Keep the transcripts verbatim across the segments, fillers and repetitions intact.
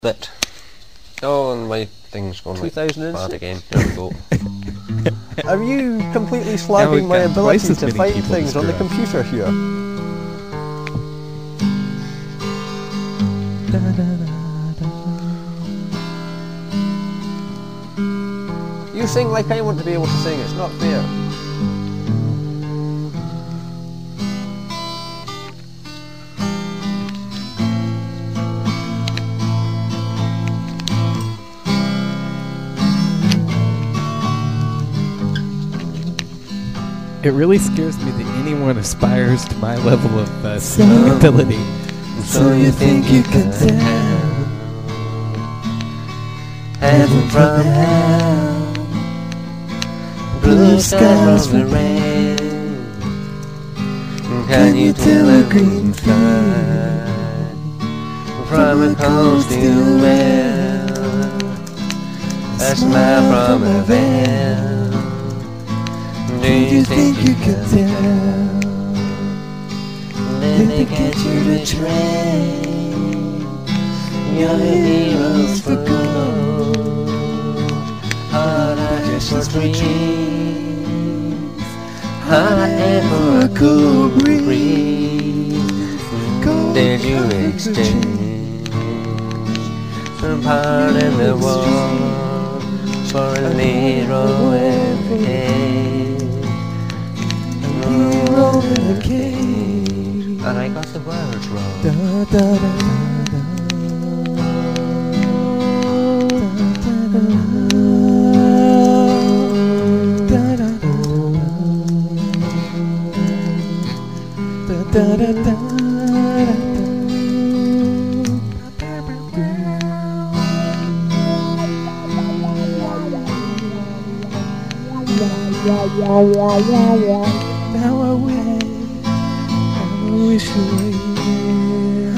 That. Oh, and my thing's going like bad again. There we go. Are you completely slagging my ability to find things on the computer here? You sing like I want to be able to sing, it's not fair. It really scares me that anyone aspires to my level of uh, singing ability. So you think you can tell heaven from hell, blue skies from rain? Can you tell a green flag from a cold steel well, a smile from a veil? Do you think you can tell? Then they get you to train your heroes for gold. Hard eyes for dreams, hot air for a cool breeze. Did you exchange some part in the war for a hero in the cave? Hero in the cave. And I got the words wrong. Da, da, da, da, da, da, da, da. Now I wish, I wish you were here.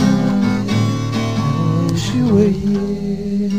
I wish you were here.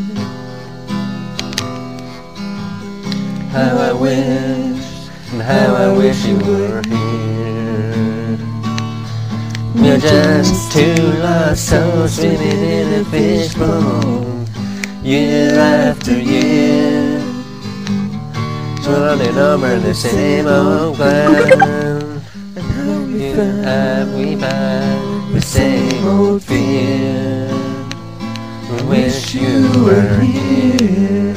How I wish, and how I wish you were here. We're just two lost souls swimming in a fishbowl, year after year, running over the same old ground. And how we found, have we found the same old fear? Wish you were here.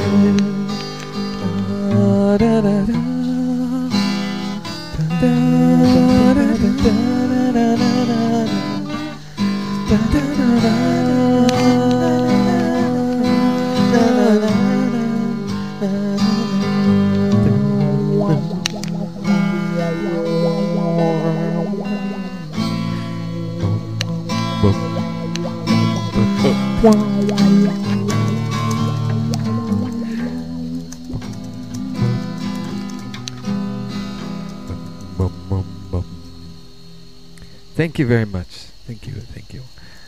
Da, da, da, da. Da, da, da, da, da, da, da, da, da, da, da, da, da. Thank you very much. Thank you, thank you.